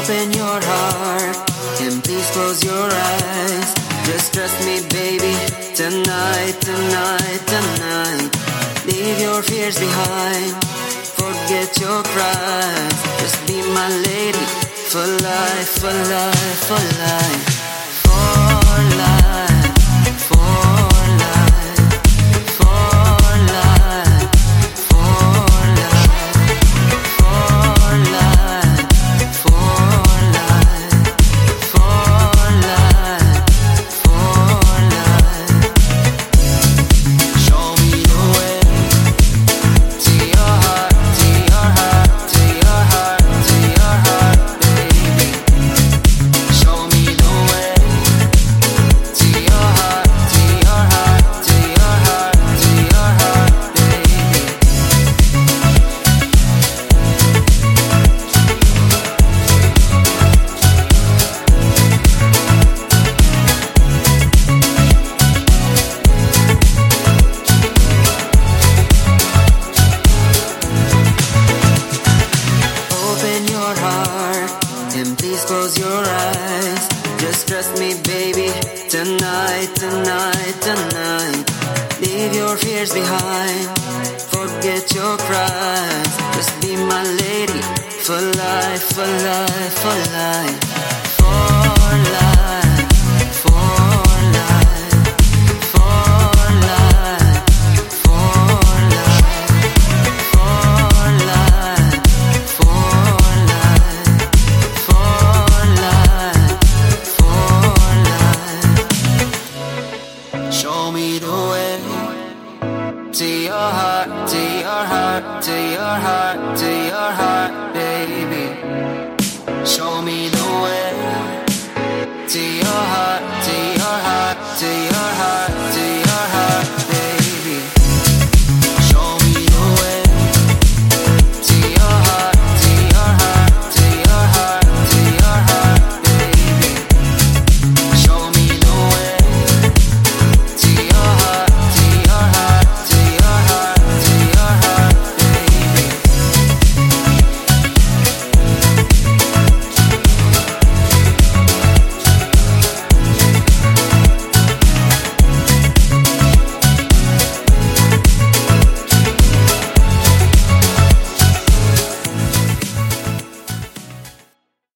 Open your heart and please close your eyes. Just trust me, baby, tonight, tonight, tonight. Leave your fears behind, forget your cries. Just be my lady, for life, for life, for life. For life, for life, for life, for life, for life, for life, for life, for life. Show me the way to your heart, to your heart, to your heart, to your heart, baby. Show me the way to your heart, to your heart, to your heart, to your heart, baby. Open your heart and please close your eyes. Just trust me, baby, tonight, tonight, tonight. Leave your fears behind, forget your cries. Just be my lady, for life, for life, for life. For life, for life, for life, for life, for life, for life, for life, for life. Show me the way to your heart, to your heart, to your heart, to your heart, baby. Show me the way to your heart.